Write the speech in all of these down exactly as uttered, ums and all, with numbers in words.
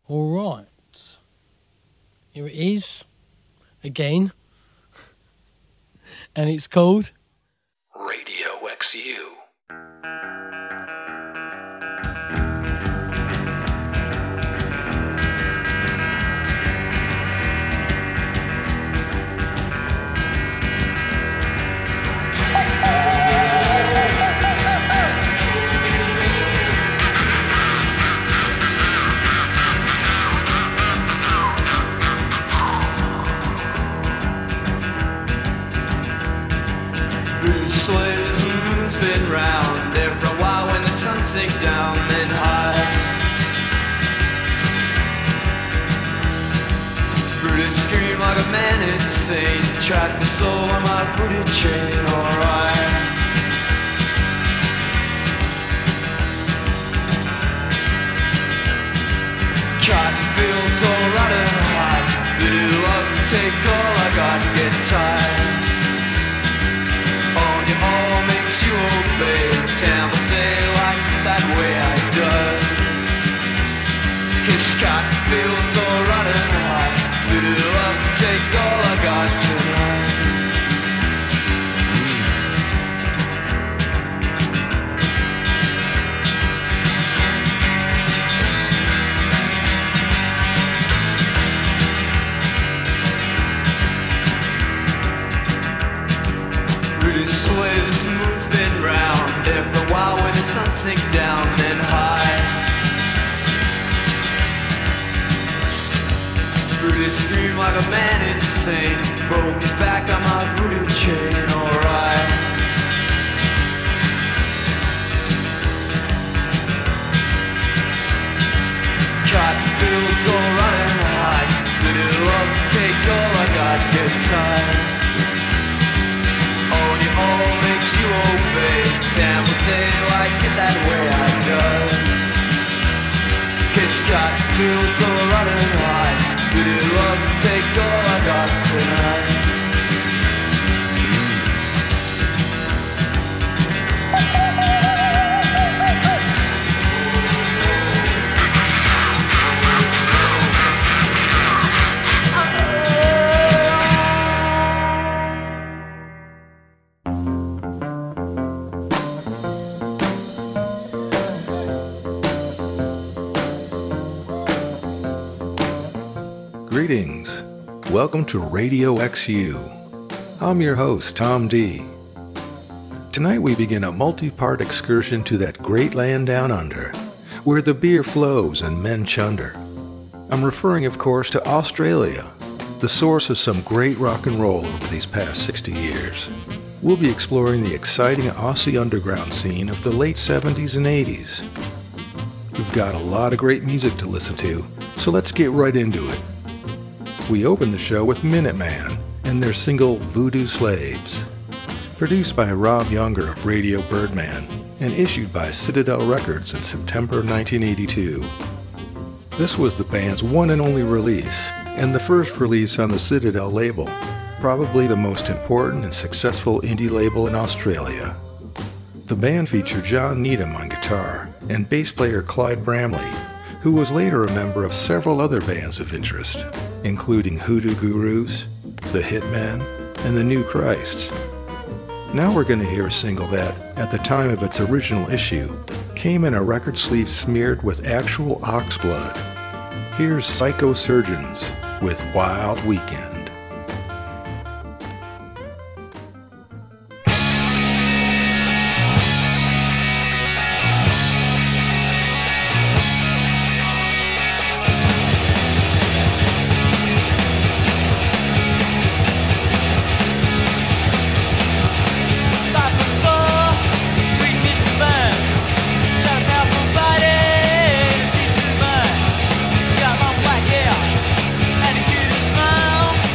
Alright, here it is, again, and it's called Radio X U. Round there for a while when the sun sinks down then high. Brutus scream like a man insane. Track the soul on my booted chain, alright. Cotton fields all rotten hot. Little up and take all I got, get tired. On your all makes you obey. Tampa say likes it that way I does. His cotton fields all rotten hot. Little up and take all I got tonight. Rudy sways, moon's been round there for a while when the sun sinks down then high. Rudy screamed like a man insane. Broke his back on my voodoo chain, alright. Cotton fields all running hot. Little up, take all I got, get tired. On your all makes you obey. Sam will say likes it that way I does. Kiss cotton fields all running hot. Little up, take all I got tonight. Greetings. Welcome to Radio X U. I'm your host, Tom D. Tonight we begin a multi-part excursion to that great land down under, where the beer flows and men chunder. I'm referring, of course, to Australia, the source of some great rock and roll over these past sixty years. We'll be exploring the exciting Aussie underground scene of the late seventies and eighties. We've got a lot of great music to listen to, so let's get right into it. We open the show with Minuteman and their single Voodoo Slaves, produced by Rob Younger of Radio Birdman and issued by Citadel Records in September nineteen eighty-two. This was the band's one and only release, and the first release on the Citadel label, probably the most important and successful indie label in Australia. The band featured John Needham on guitar and bass player Clyde Bramley, who was later a member of several other bands of interest, including Hoodoo Gurus, The Hitmen, and The New Christs. Now we're going to hear a single that, at the time of its original issue, came in a record sleeve smeared with actual ox blood. Here's Psycho Surgeons with Wild Weekend. Got my black hair and a cute smile.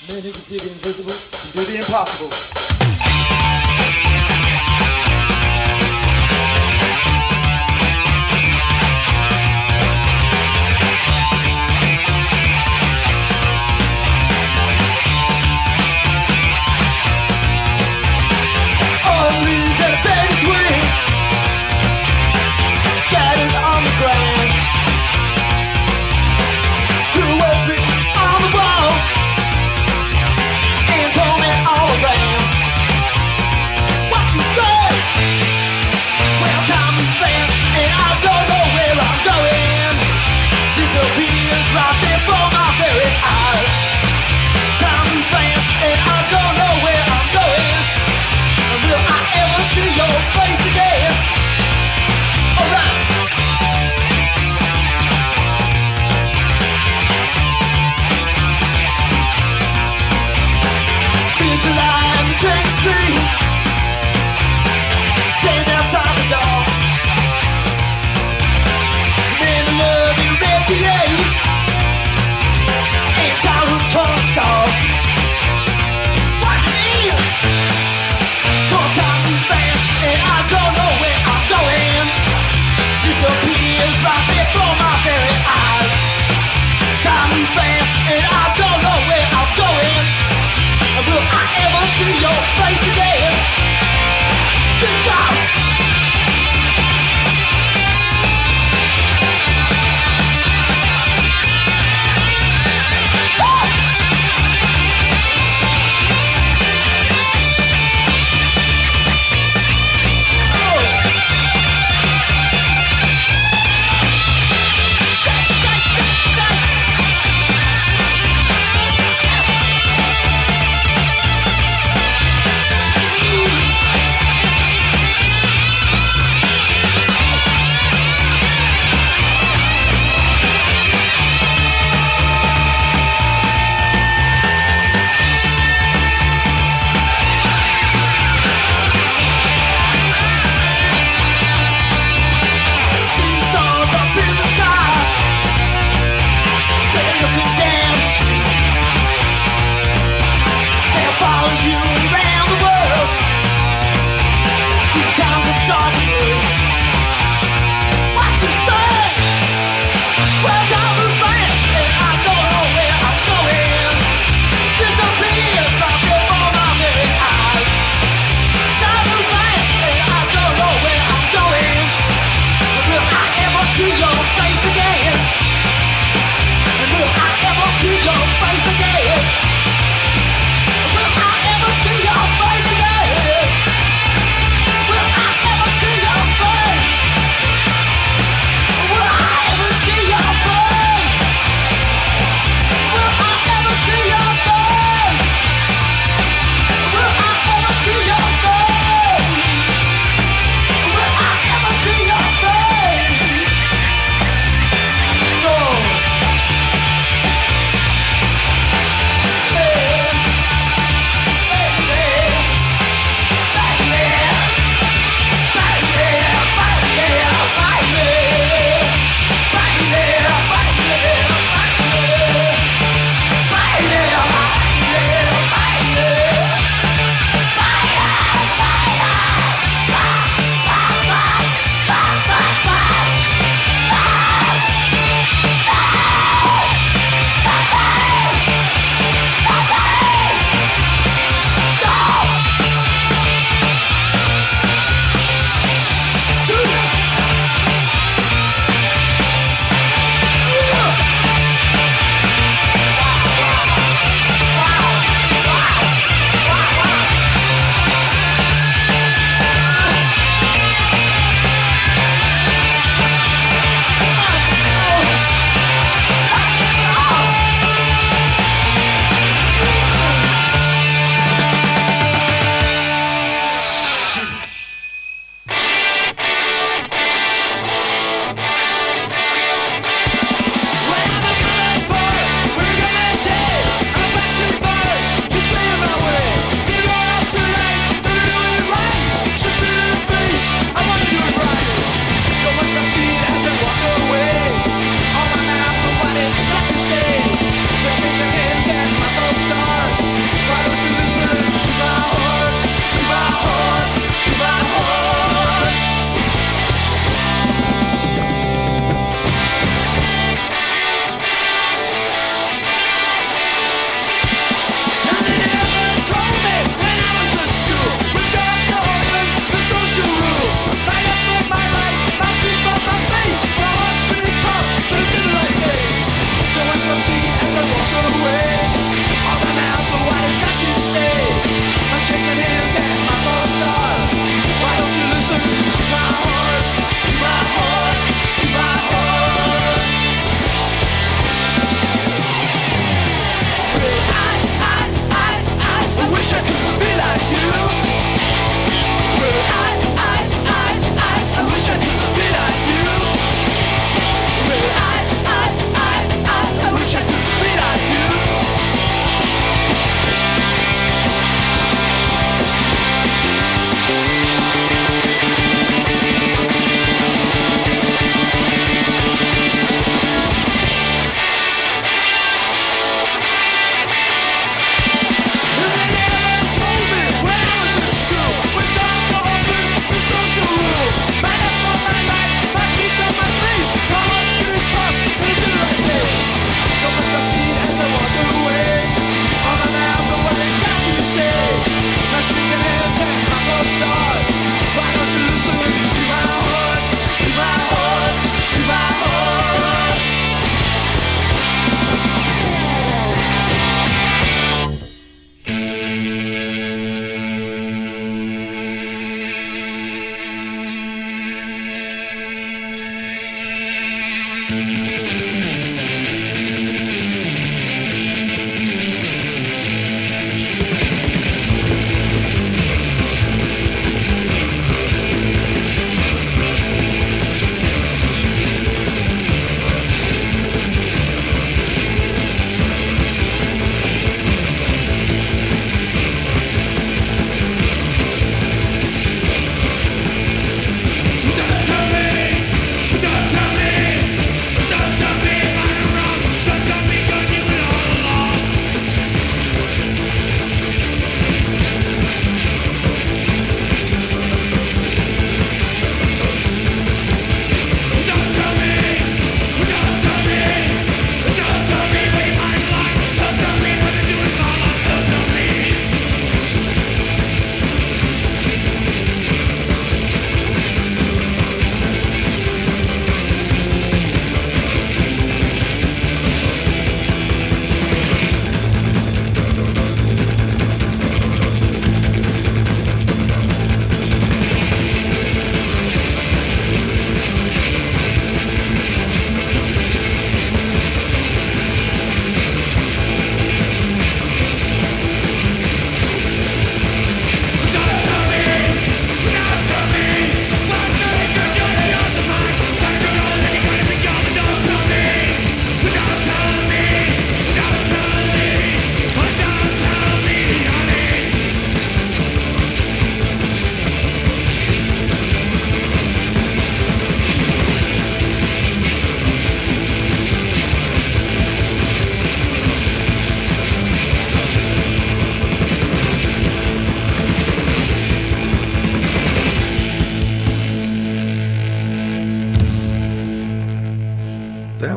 Men who can see the invisible can do the impossible. All the leaves that a baby swing scattered on the ground. Two words written on the wall and torment all around.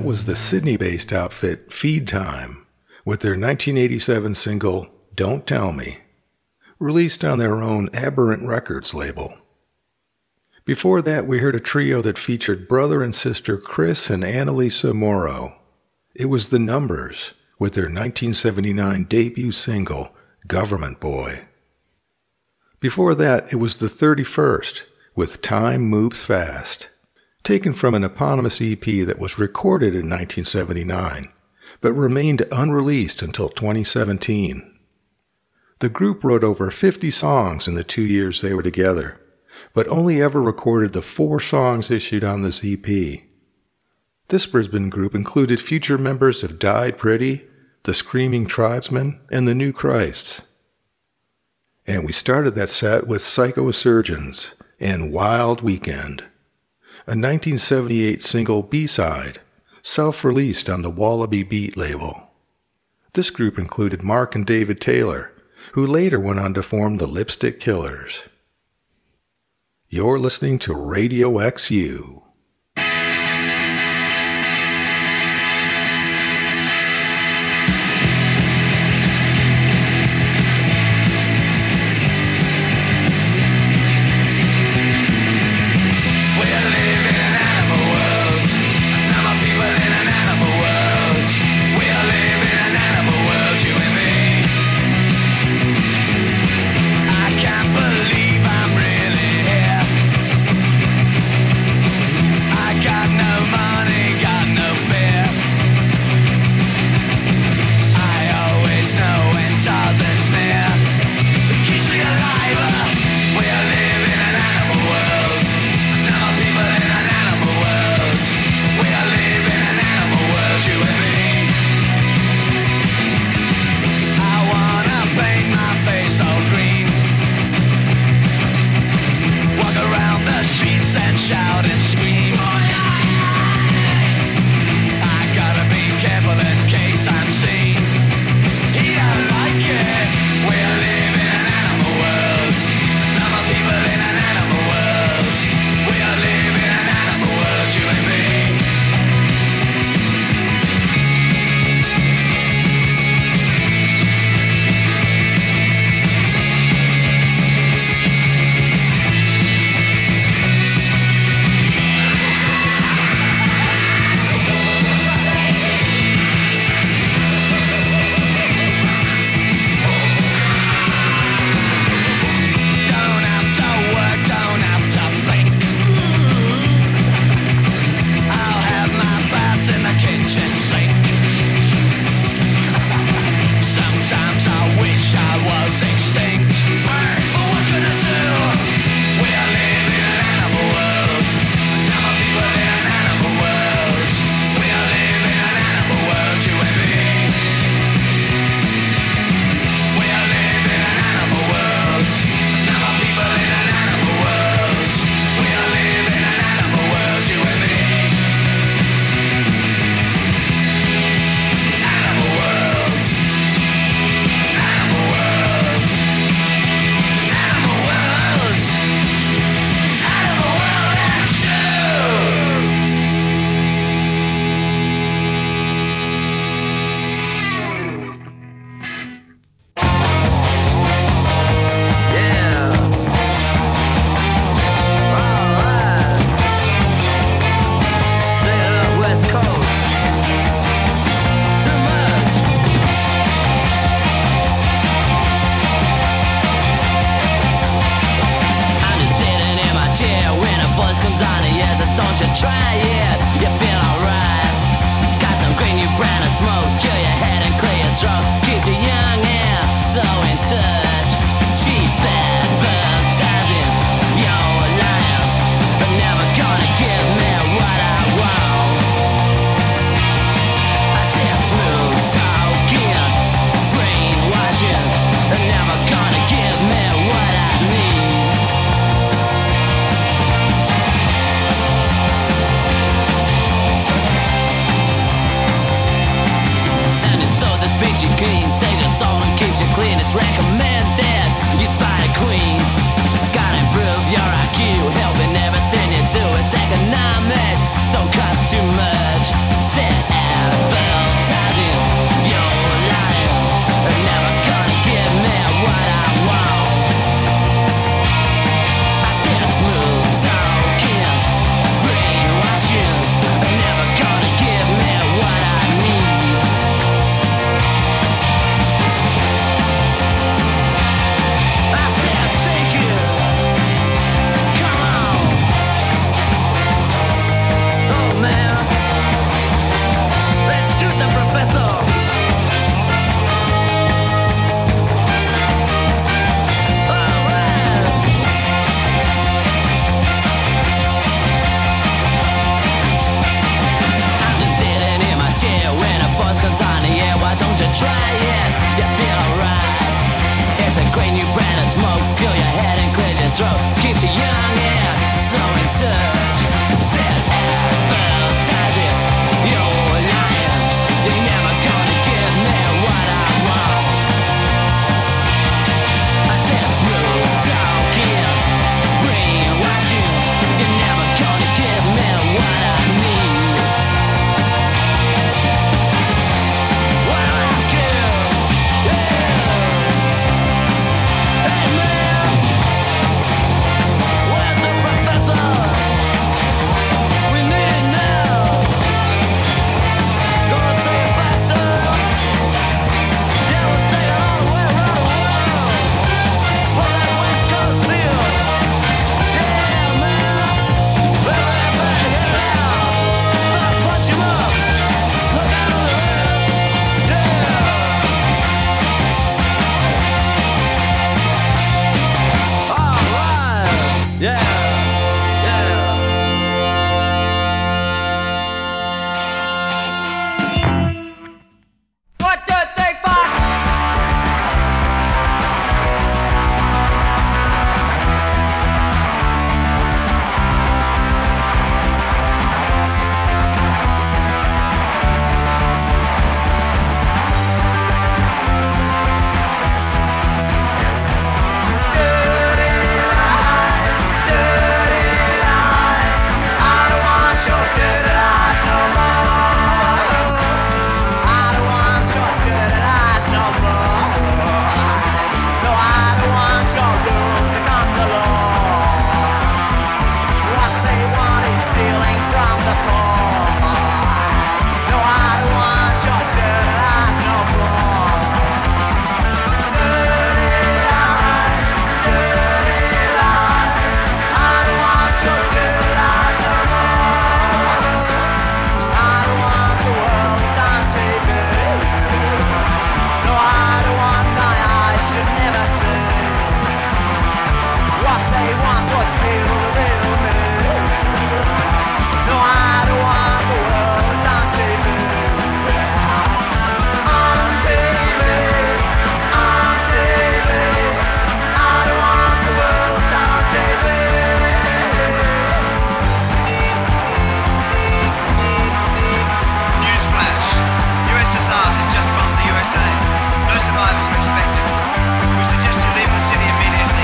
was the Sydney-based outfit Feed Time with their nineteen eighty-seven single, Don't Tell Me, released on their own Aberrant Records label. Before that, we heard a trio that featured brother and sister Chris and Annalisa Morrow. It was The Numbers with their nineteen seventy-nine debut single, Government Boy. Before that, it was The thirty-first with Time Moves Fast, taken from an eponymous E P that was recorded in nineteen seventy-nine, but remained unreleased until twenty seventeen. The group wrote over fifty songs in the two years they were together, but only ever recorded the four songs issued on this E P. This Brisbane group included future members of Died Pretty, the Screaming Tribesmen, and the New Christs. And we started that set with Psychosurgeons and Wild Weekend, a nineteen seventy-eight single B-side, self-released on the Wallaby Beat label. This group included Mark and David Taylor, who later went on to form the Lipstick Killers. You're listening to Radio X U. Helping everything you do, it's economic. Don't cost too much. Fit throat keeps you young and so in touch. Said advertising, you're lying. You're never gonna give me what I want. I said smooth talking, brainwash you. You're never gonna give me what I need. What I give, yeah. Hey man, where's the professor? We need it now. Gonna take it back to, yeah, we'll take it all the way around the world. For that West Coast feel, yeah man. Everybody get it out. Start punch 'em up. Look out on the road, yeah. All right, yeah, yeah. One, two, three, four. Newsflash. U S S R has just bombed the U S A. No survivors are expected. We suggest you leave the city immediately.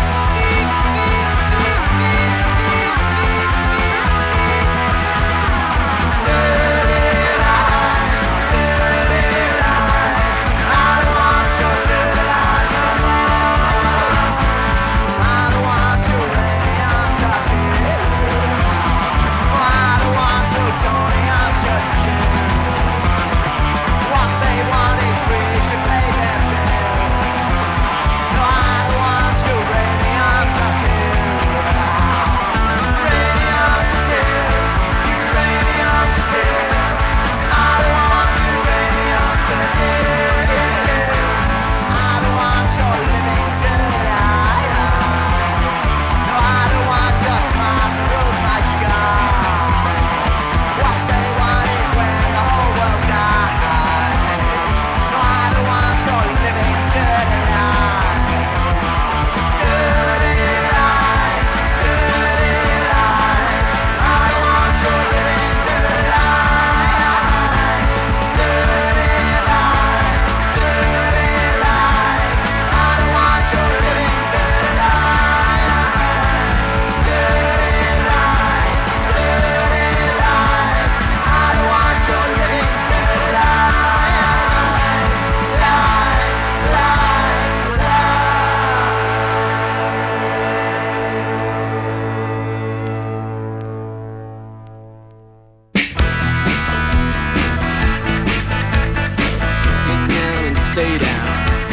Stay down.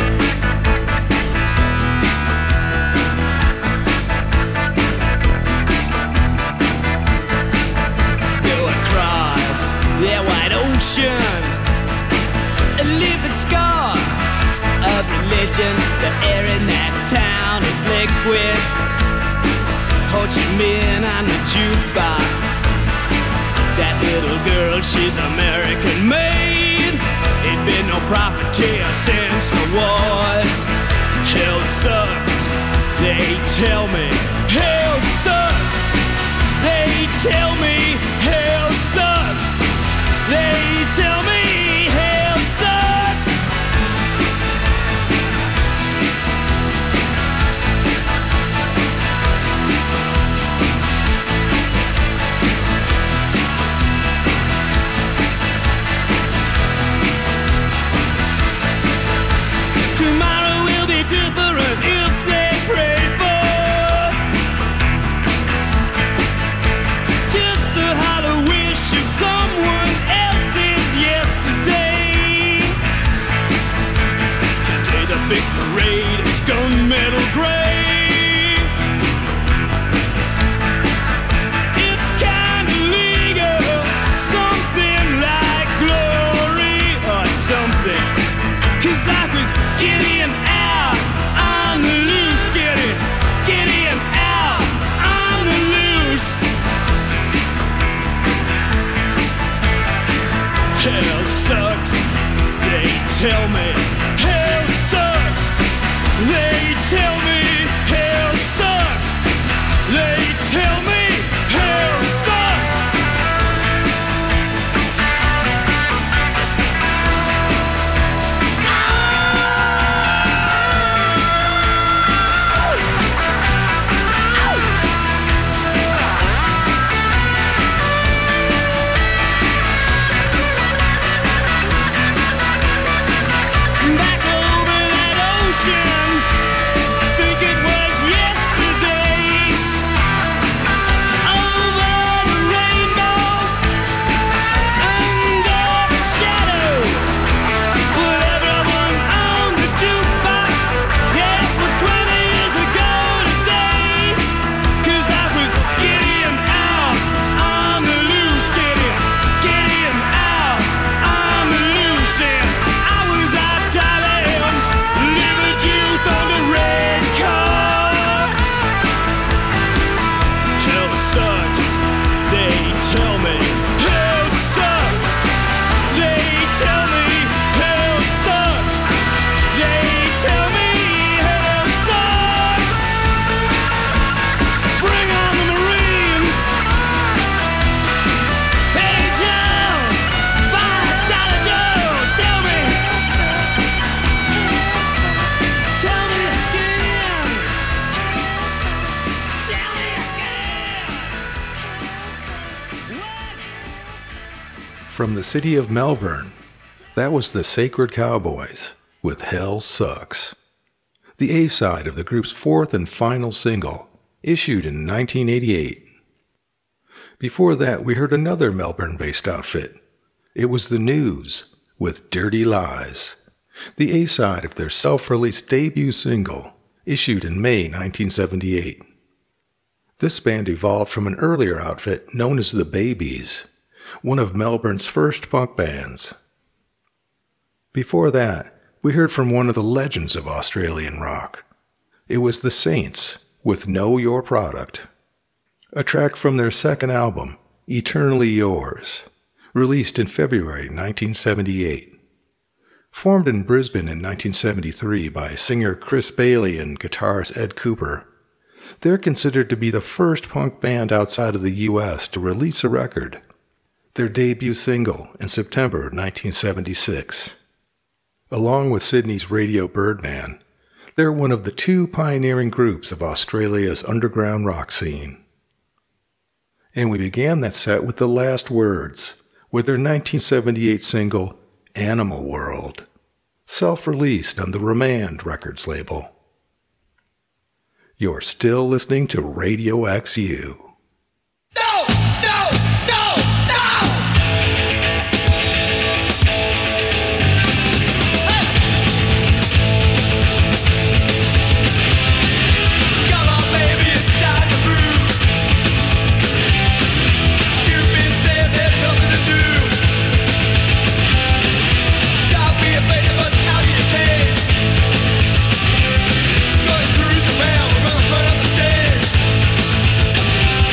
Go across that wide ocean, a living scar of religion. The air in that town is liquid. Ho Chi Minh on the jukebox. That little girl, she's American made. Ain't been no profiteer since the wars. Hell sucks, they tell me hell sucks. They tell me hell sucks. They tell me hell sucks. Tomorrow will be different if they pray for just the hollow wish of someone else's yesterday. Today the big parade is gunmetal gray. It's kinda legal, something like glory or something. 'Cause life is getting out on the loose, getting, getting out on the loose. Hell sucks, they tell me. Hell sucks, they tell me. Hell sucks, they tell me. Hell sucks. Back over that ocean, I think it was yesterday. Over the rainbow, under the shadow, with everyone on the jukebox. Yeah, it was twenty years ago today. 'Cause life was getting out on the loose, getting, getting out on the loose. And I was out driving, living youth on the red car. Hell sucks, they tell me. Hell sucks, they tell me. Hell sucks, they tell me. Hell sucks. Bring on the Marines. Hey Joe, five dollar Joe, tell me. Tell me again. Tell me again. From the city of Melbourne, that was the Sacred Cowboys with Hell Sucks, the A-side of the group's fourth and final single, issued in nineteen eighty-eight. Before that, we heard another Melbourne-based outfit. It was The News with Dirty Lies, the A-side of their self-released debut single, issued in May nineteen seventy-eight. This band evolved from an earlier outfit known as The Babies, one of Melbourne's first punk bands. Before that, we heard from one of the legends of Australian rock. It was The Saints with Know Your Product, a track from their second album, Eternally Yours, released in February nineteen seventy-eight. Formed in Brisbane in nineteen seventy-three by singer Chris Bailey and guitarist Ed Cooper, they're considered to be the first punk band outside of the U S to release a record, their debut single in September nineteen seventy-six. Along with Sydney's Radio Birdman, they're one of the two pioneering groups of Australia's underground rock scene. And we began that set with The Last Words, with their nineteen seventy-eight single, Animal World, self-released on the Remand Records label. You're still listening to Radio X U. No! No! No! No! Come on, baby, it's time to move. You've been saying there's nothing to do. Stop being afraid of us out of your cage. We're gonna cruise around, we're gonna burn up the stage.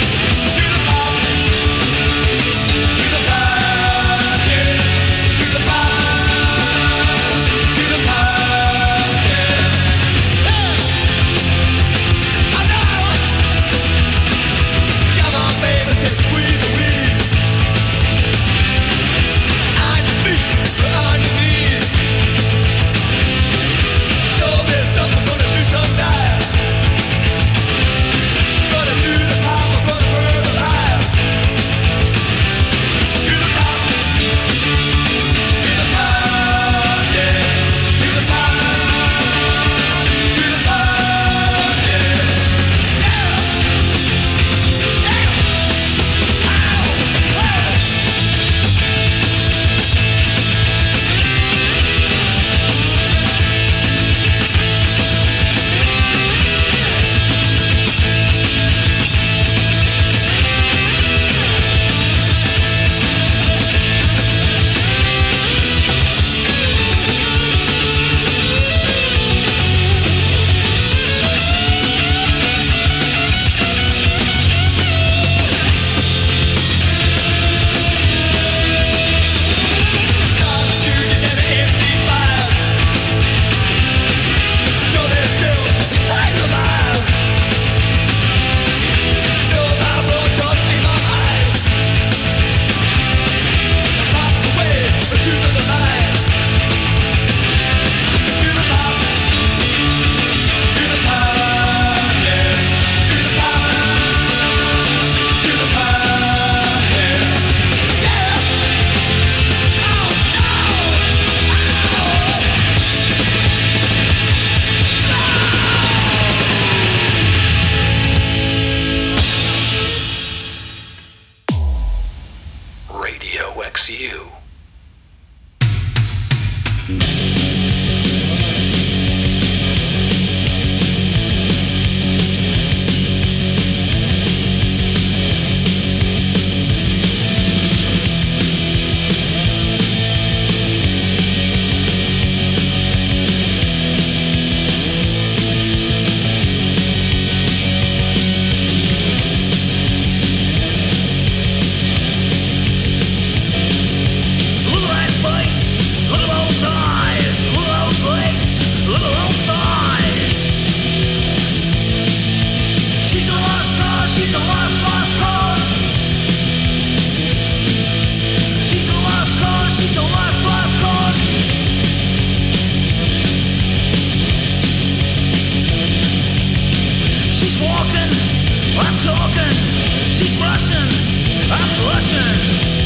Russian, I'm talking. She's Russian, I'm Russian.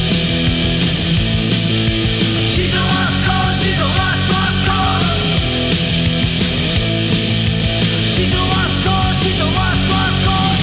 She's a lost cause, she's a lost, lost cause. She's a lost cause, she's a lost, lost cause.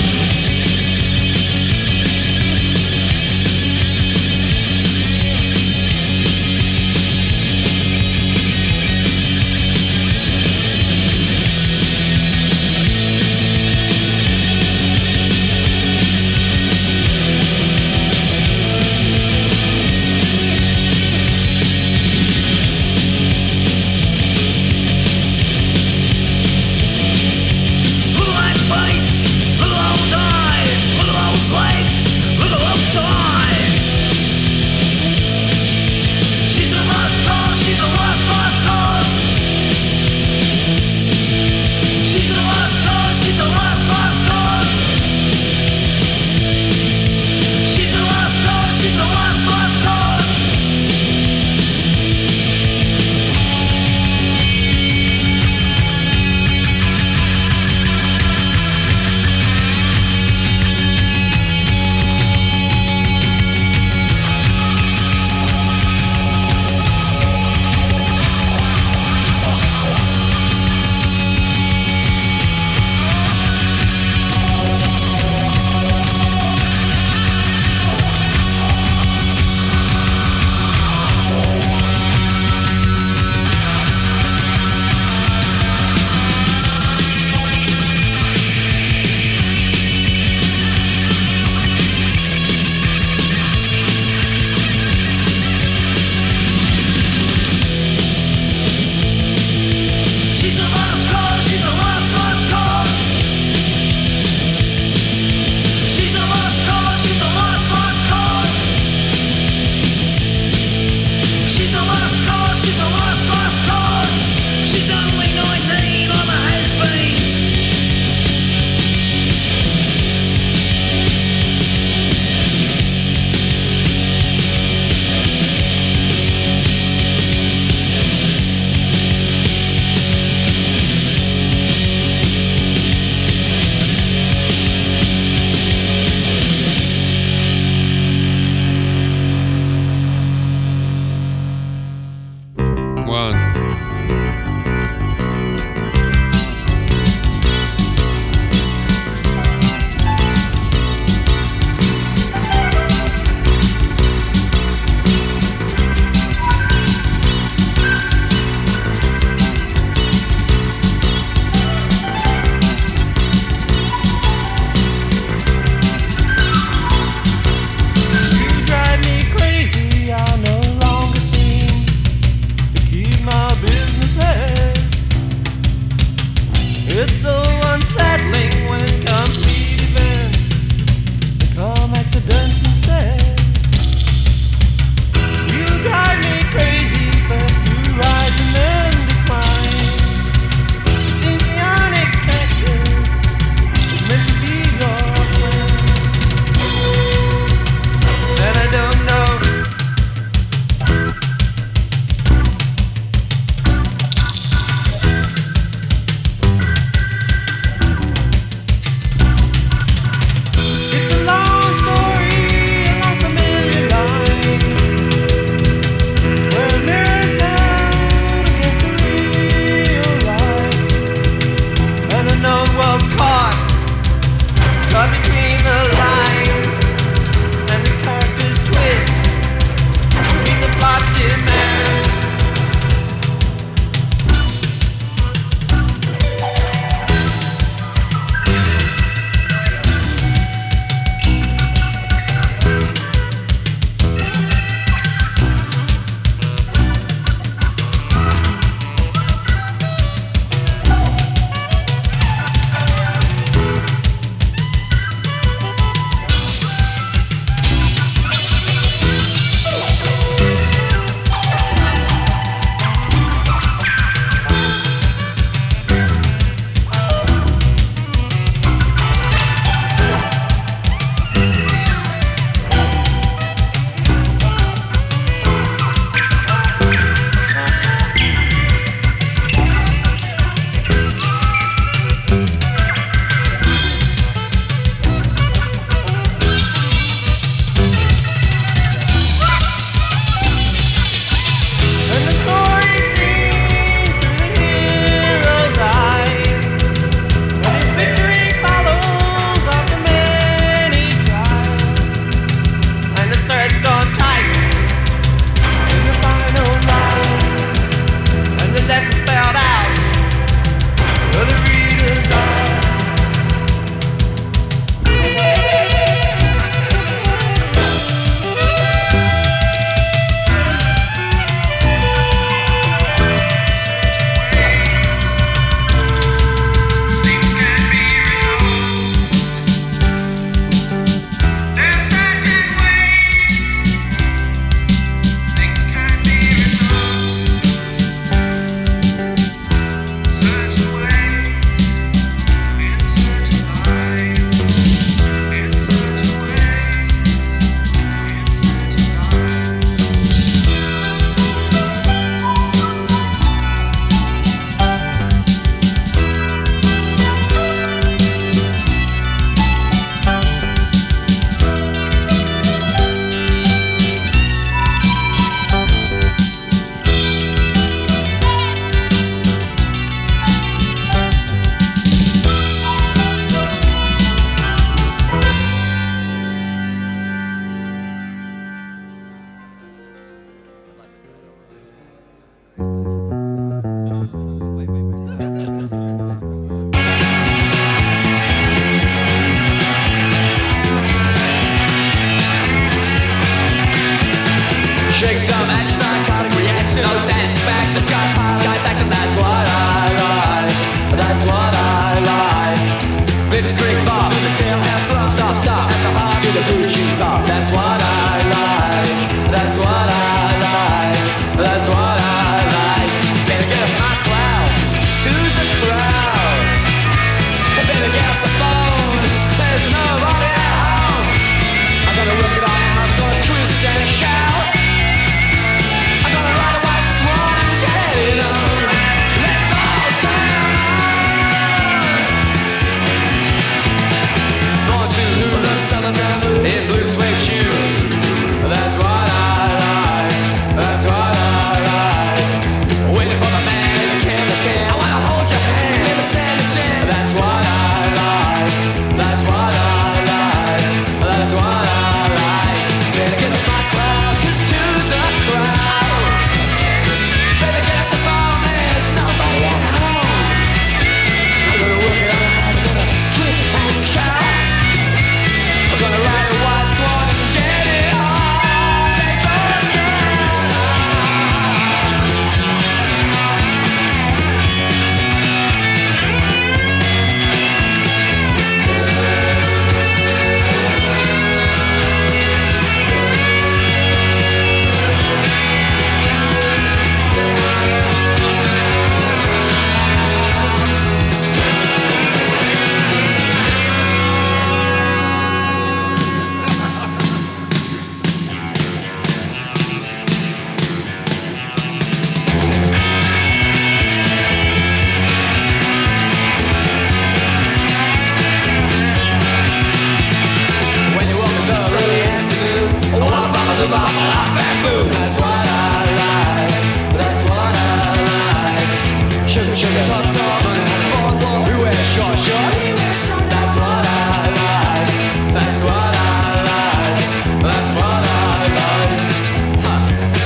top and had a boardwalk. We wear short shorts. That's what I like. That's what I like. That's what I like. Huh.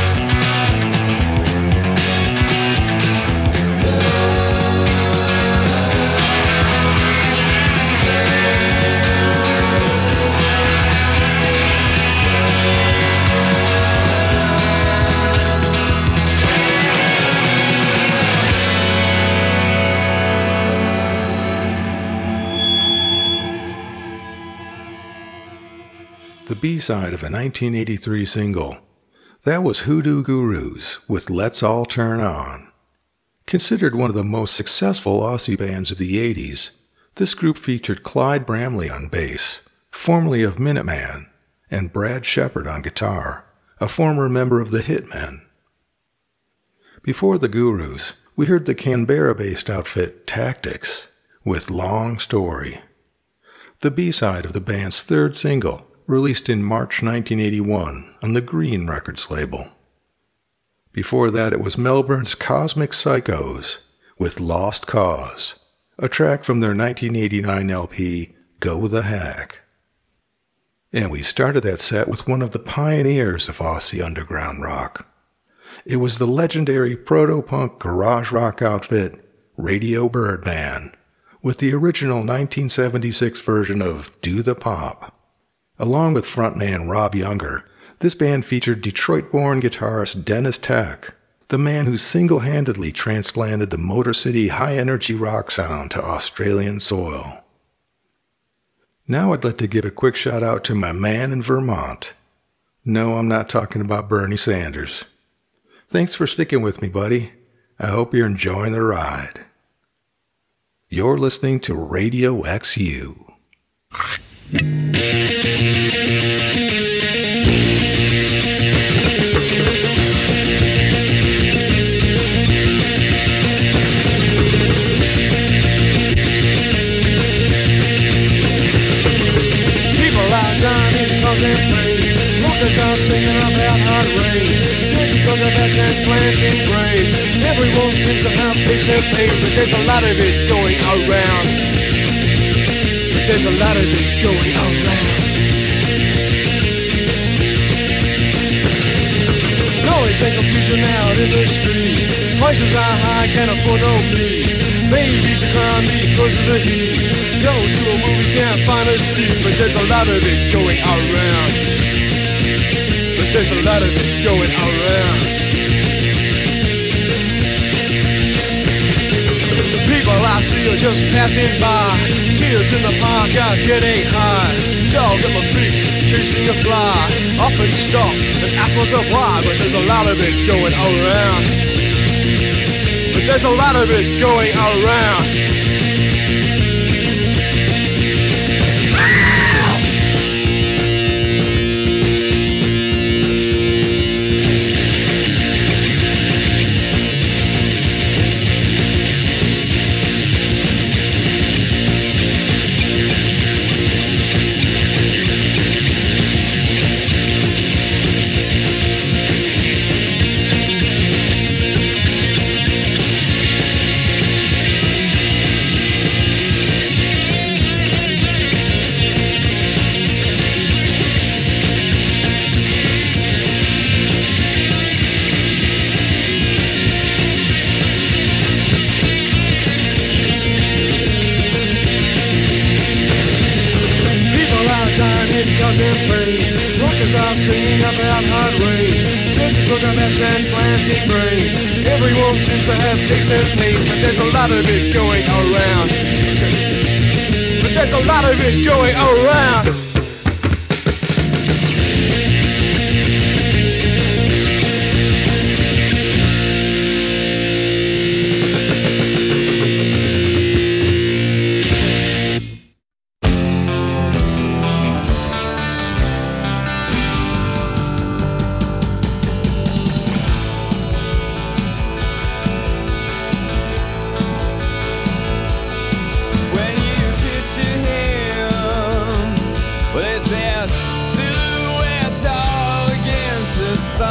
The B-side of a nineteen eighty-three single. That was Hoodoo Gurus with Let's All Turn On. Considered one of the most successful Aussie bands of the eighties, this group featured Clyde Bramley on bass, formerly of Minuteman, and Brad Shepard on guitar, a former member of the Hitmen. Before the Gurus, we heard the Canberra-based outfit Tactics with Long Story, the B-side of the band's third single, released in March nineteen eighty-one on the Green Records label. Before that, it was Melbourne's Cosmic Psychos with Lost Cause, a track from their nineteen eighty-nine L P, Go the Hack. And we started that set with one of the pioneers of Aussie underground rock. It was the legendary proto-punk garage rock outfit, Radio Birdman, with the original nineteen seventy-six version of Do the Pop. Along with frontman Rob Younger, this band featured Detroit-born guitarist Dennis Tech, the man who single-handedly transplanted the Motor City high-energy rock sound to Australian soil. Now I'd like to give a quick shout-out to my man in Vermont. No, I'm not talking about Bernie Sanders. Thanks for sticking with me, buddy. I hope you're enjoying the ride. You're listening to Radio X U. Rockers are singing about hard rain. Smoking talk about transplanting brains. Everyone seems to have peace and pain, but there's a lot of it going around. But there's a lot of it going around. Noise and confusion out in the street. Prices are high, can't afford no meat. Babies are crying because of the heat. Go to a movie, can't find a seat, but there's a lot of it going around. But there's a lot of it going around. People I see are just passing by. Kids in the park are getting high. Dog at my feet, chasing a fly. Up and stop and ask myself why, but there's a lot of it going around. But there's a lot of it going around. Rockers are singing about hard rains. Surgeons talk about transplanting brains. Everyone seems to have aches and pains, but there's a lot of it going around. But there's a lot of it going around.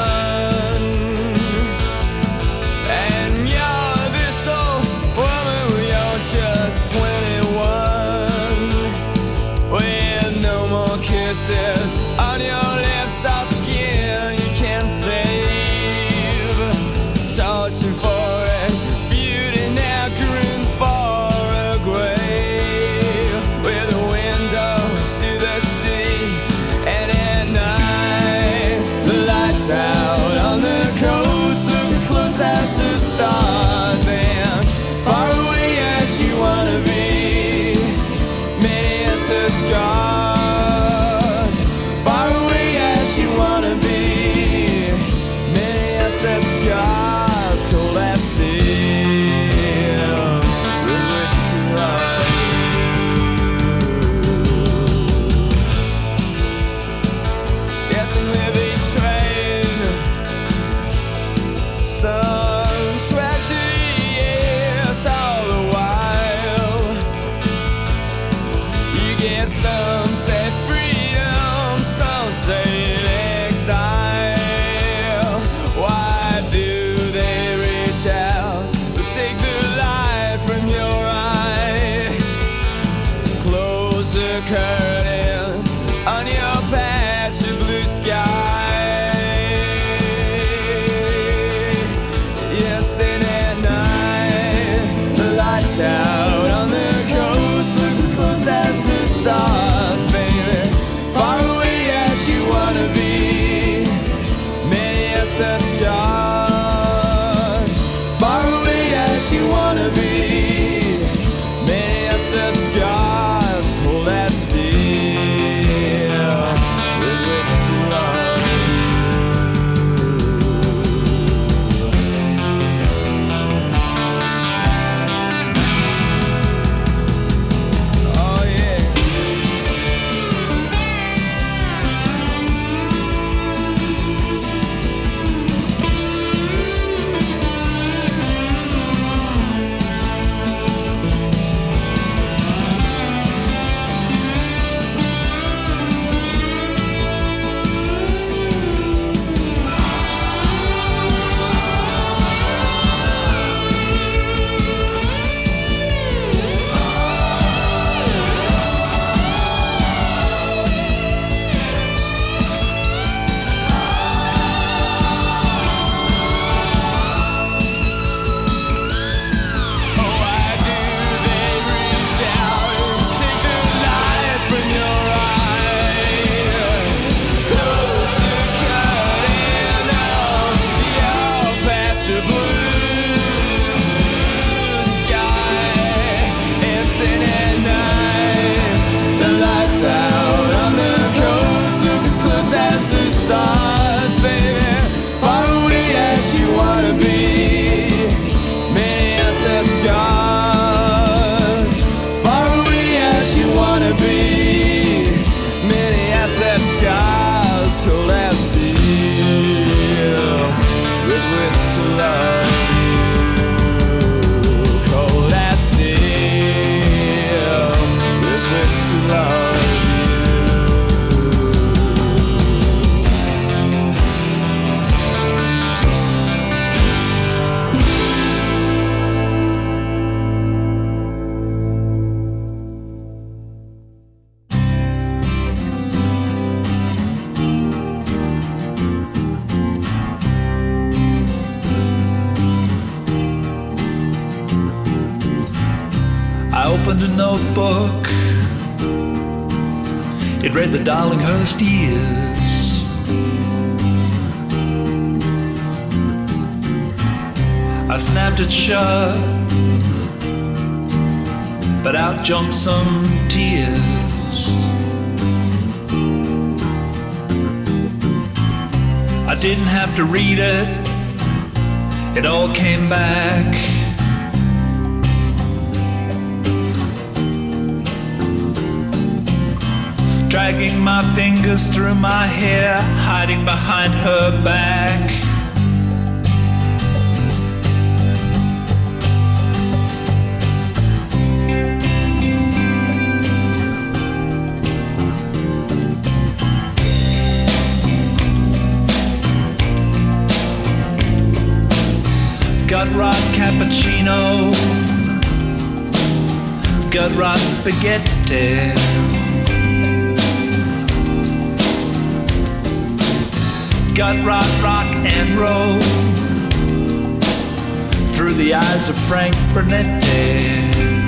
Sun, and you're this old woman opened a notebook. It read the Darlinghurst years. I snapped it shut, but out jumped some tears. I didn't have to read it, it all came back. Dragging my fingers through my hair, hiding behind her back. Gut rot cappuccino, gut rot spaghetti. Gut rot rock and roll through the eyes of Frank Bernetti.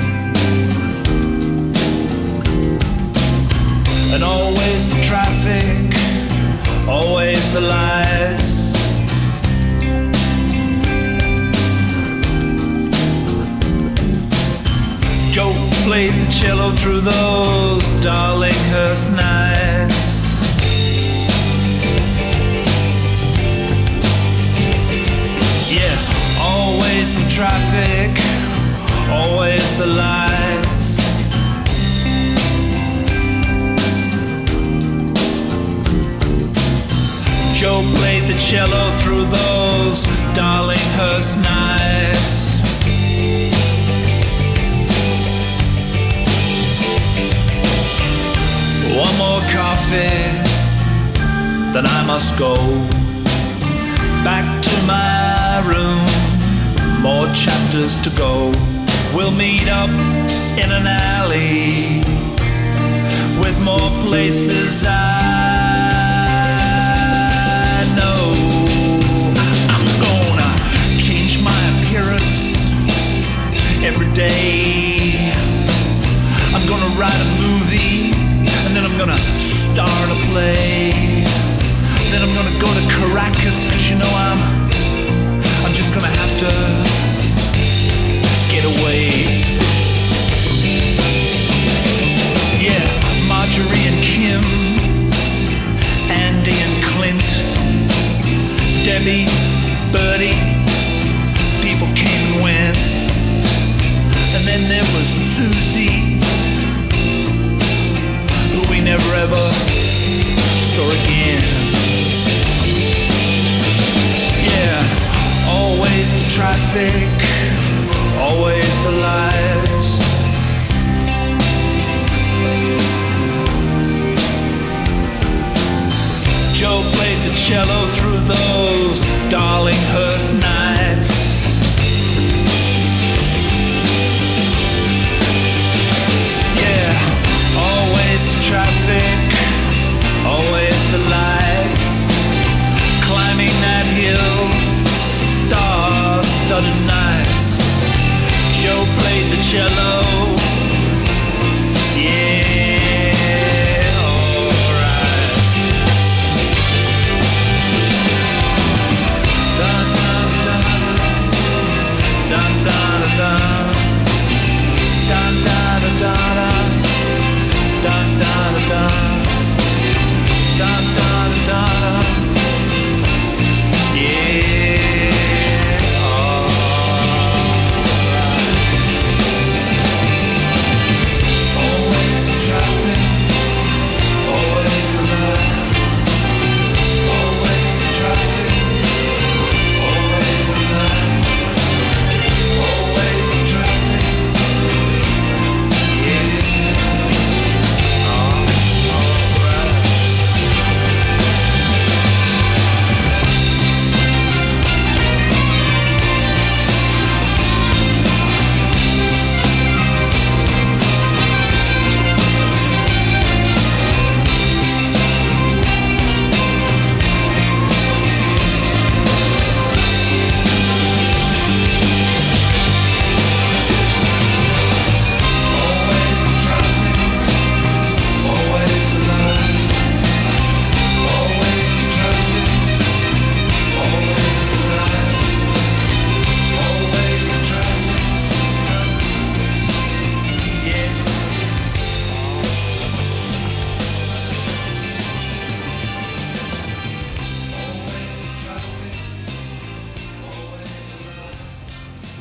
And always the traffic, always the lights. Joe played the cello through those Darlinghurst nights. Yeah, always the traffic, always the lights. Joe played the cello through those Darlinghurst nights. One more coffee, then I must go back to my room. More chapters to go. We'll meet up in an alley with more places I know. I'm gonna change my appearance every day. I'm gonna write a movie, and then I'm gonna star in a play. Then I'm gonna go to Caracas, cause you know I'm I'm just gonna have to get away. Yeah, Marjorie and Kim, Andy and Clint, Debbie, Bertie, people came and went. And then there was Susie, who we never ever saw again. Yeah, always the traffic, always the lights. Joe played the cello through those Darlinghurst nights. Yeah, always the traffic, always the lights. Climbing that hill, star-studded nights. Joe played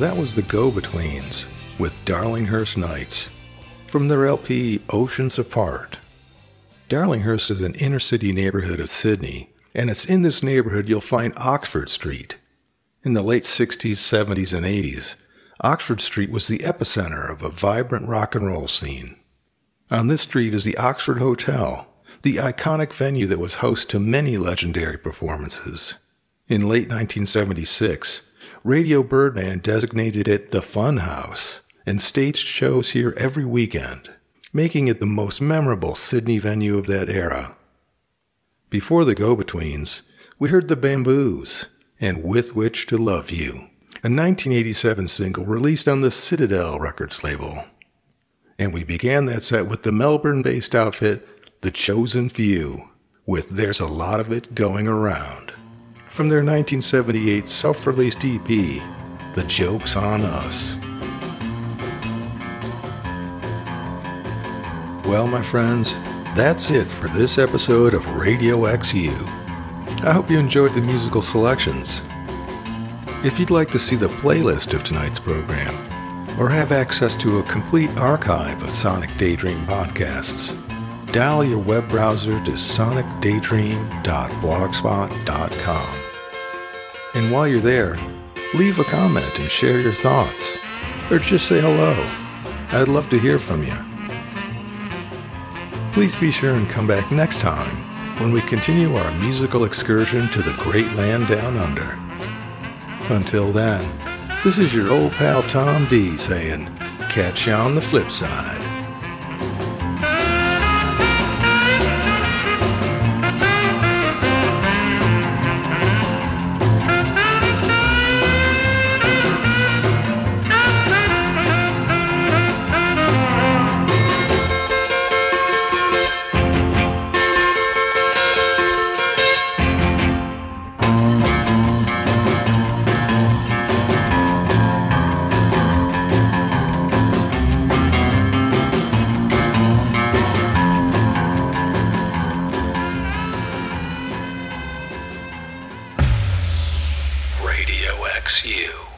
that was the Go-Betweens with Darlinghurst Nights from their L P Oceans Apart. Darlinghurst is an inner-city neighborhood of Sydney, and it's in this neighborhood you'll find Oxford Street. In the late sixties, seventies, and eighties, Oxford Street was the epicenter of a vibrant rock and roll scene. On this street is the Oxford Hotel, the iconic venue that was host to many legendary performances. In late nineteen seventy-six, Radio Birdman designated it the Fun House and staged shows here every weekend, making it the most memorable Sydney venue of that era. Before the Go-Betweens, we heard the Bamboos and With Which to Love You, a nineteen eighty-seven single released on the Citadel Records label. And we began that set with the Melbourne-based outfit The Chosen Few, with There's a Lot of It Going Around, from their nineteen seventy-eight self-released E P, The Joke's on Us. Well, my friends, that's it for this episode of Radio X U. I hope you enjoyed the musical selections. If you'd like to see the playlist of tonight's program, or have access to a complete archive of Sonic Daydream podcasts, dial your web browser to sonic daydream dot blogspot dot com. And while you're there, leave a comment and share your thoughts, or just say hello. I'd love to hear from you. Please be sure and come back next time when we continue our musical excursion to the great land down under. Until then, this is your old pal Tom D saying, catch you on the flip side. Radio X U.